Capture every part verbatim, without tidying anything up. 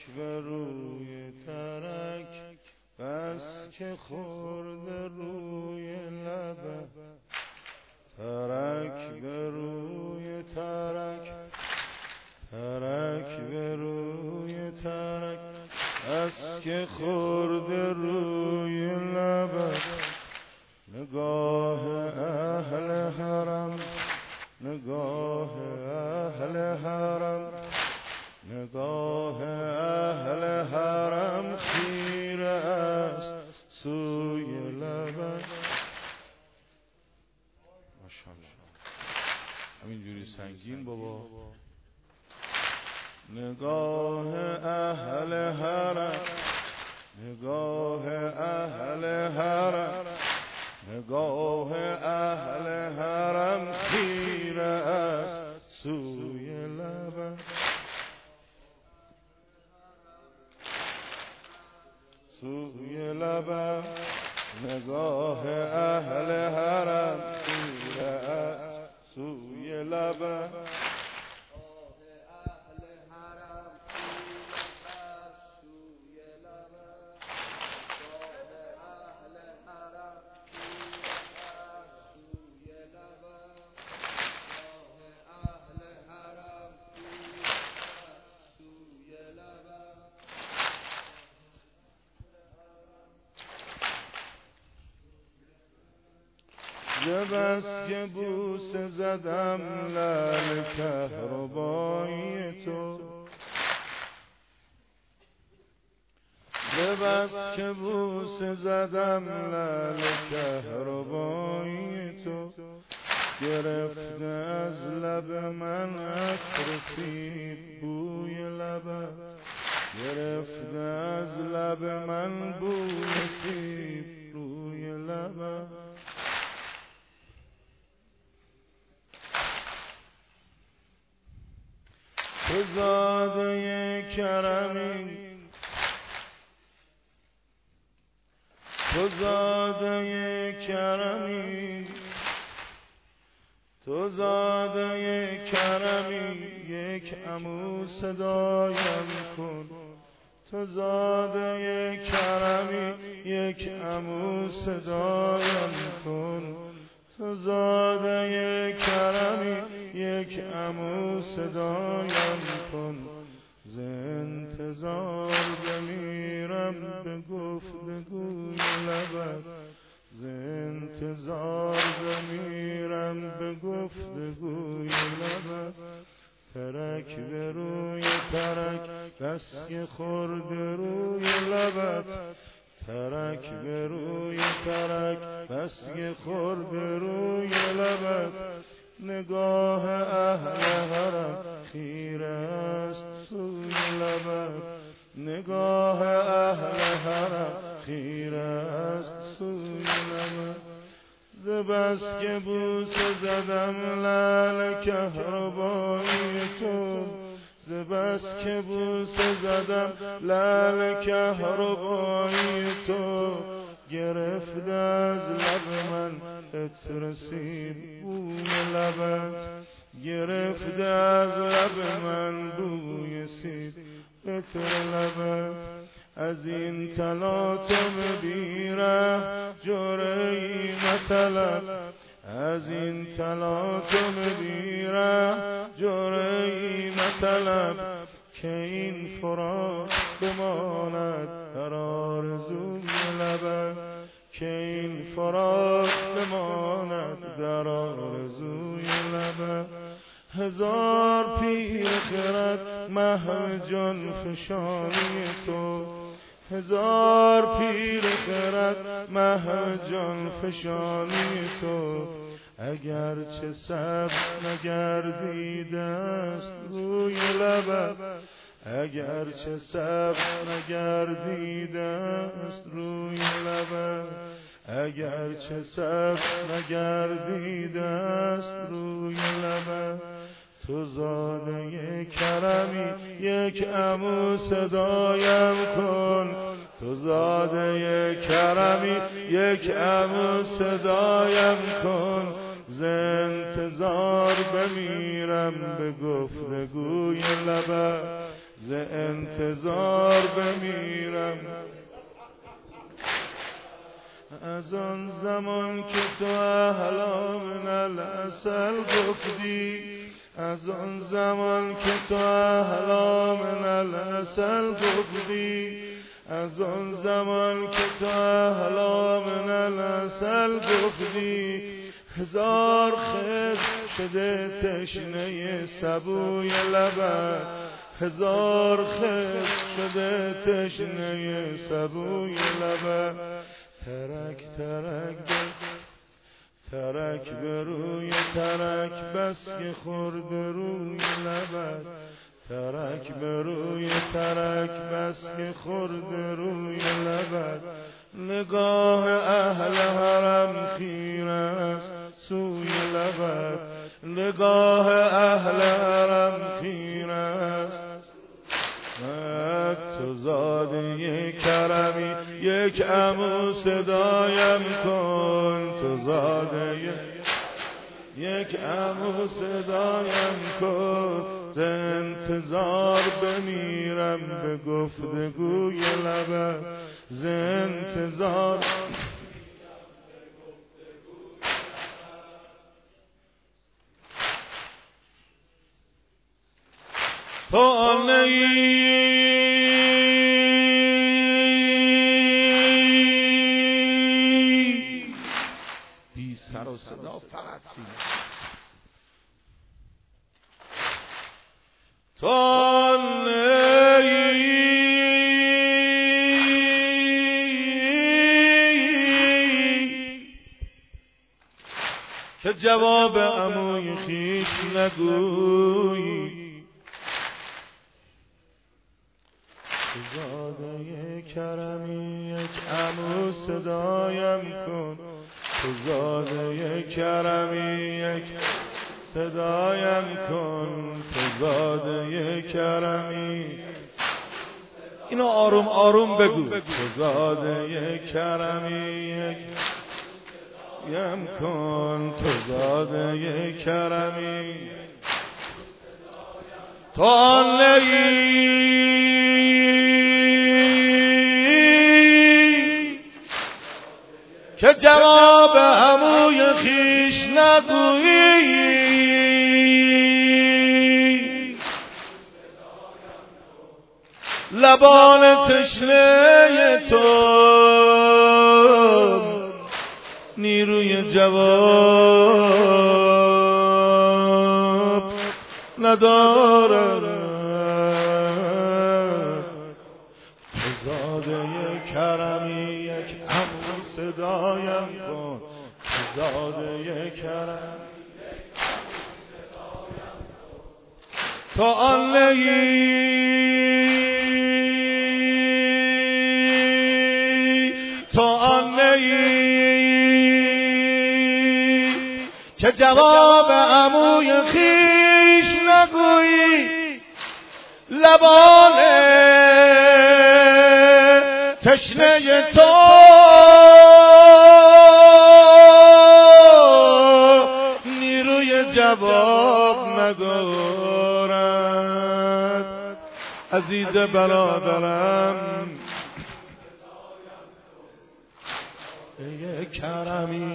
به روی ترک بس که خورده روی لبه ترک به روی ترک ترک به روی ترک بس که خورده روی لبه نگاه اهل حرم نگاه اهل حرم نگاه اهل حرم خیره است سوی لبت. ماشاءالله همینجوری سنگین بابا. نگاه اهل حرم نگاه اهل حرم نگاه اهل حرم خیره است سوی لبت سوی لبت نگاه اهل حرم خیره است سوی لبت بس که بوسه زدم لعل کهربایی تو بس که بوسه زدم لعل کهربایی تو گرفته از لب من عطر سیب بوی لبت گرفته از لب من بوی سیب روی لبت تو زاده کرمی تو زاده کرمی تو زاده کرمی یک عمو صدایم کن تو زاده کرمی یک عمو صدایم کن تو زاده کرمی یک عمو صدایم کن ز انتظار بمیرم به گفتگوی لبت ز انتظار بمیرم به گفتگوی لبت ترک به روی ترک بس که خورد روی لبت ترک به روی ترک بس که خورد روی لبت نگاه اهل حرم خیره است سوی لبت نگاه اهل حرم خیره است سوی لبت ز بس که بوسه زدم لعل کهربایی تو ز بس که بوسه زدم لعل کهربایی تو گرفته از لب من عطر سیب بوی لبت گرفته از لب من بوی سیب عطر لبت از این تلاطم بیره جرعی مطلب از این تلاطم بیره جرعی مطلب که این فراق بماند در آرزوی لبت که این فراق بماند در آرزوی لبت هزار پیر خرد محو جان فشانی تو هزار پیر خرد محو جان فشانی تو اگر چه سبز نگردیده است روی لبت اگر چه سبز نگردیده است روی لبت اگر چه سبز نگردیده است روی لبت تو زاده کرمی یک عمو صدایم کن تو زاده کرمی یک عمو صدایم کن ز انتظار بمیرم به گفتگوی لبت ز انتظار بمیرم. از آن زمان که تو احلا من العسل گفتی، از آن زمان که تو احلا من العسل گفتی، از آن زمان که تو احلا من العسل گفتی، هزار خضر شده تشنه سبوی لبت، هزار خضر شده تشنه سبوی لبت. ترک ترک ترک به روی ترک بس که خورد روی لبت، ترک به روی ترک بس که خورد روی لبت. نگاه اهل حرم خیره است سوی لبت، نگاه اهل حرم خیره است. تو زاده کرمی یک عمو صدایم کن، تو زاده یک عمو صدایم کن. ز انتظار بمیرم به گفتگوی لبت، ز انتظار تو نی بی سر و صدا، فقط سینه. تو نی که جواب عموی خیش نگویی، زاده کرمی یک عمو صدایم کن، تو زاده کرمی یک صدایم کن، تو زاده کرمی. اینو آروم آروم بگو. تو زاده کرمی یک یم کن، تو زاده کرمی. تو آنه‌ای که جواب عموی خیش نگویی، لبان تشنه تو نیروی جواب ندارد. تو زاده کرمی یک عمو صدایم کن، تو زاده کرم. تو آن نیی، تو آن نیی که جواب عموی خیش نگویی، لبان تشنه تو نیروی جواب ندارد. عزیز برادرم ای کرمی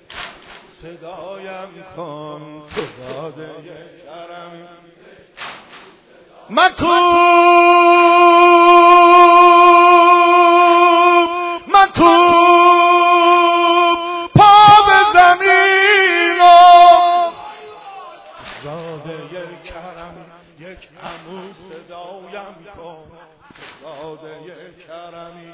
صدایم کن، تو زاده کرمی. مکوب مکوب پا به زمین و زاده کرم یک عمو صدایم کن، زاده کرمی.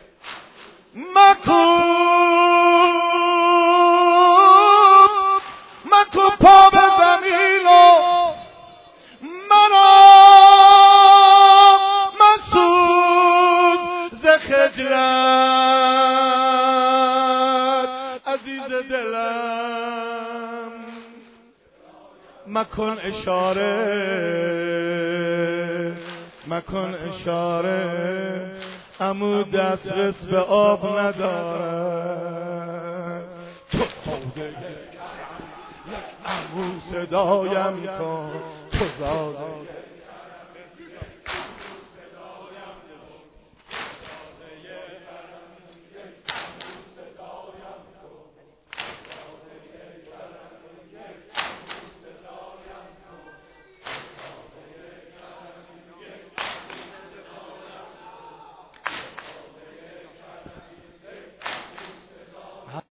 مکوب مکوب پا به زمین و منو مسعود ز خجلت عزیز دلم. مکن اشاره مکن اشاره، عمو دسترس به آب ندارد. تو زاده یک عمو صدایم کن، تو زاده